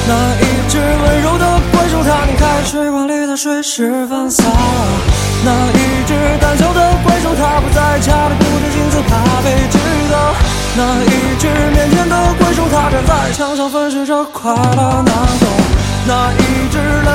那一只温柔的怪兽，它拧开水管里的水释放洒了。那一只胆小的怪兽，它不在家里顾着镜子，怕被知道。那一只腼腆的怪兽，它站在墙上分析着快乐难过。那一只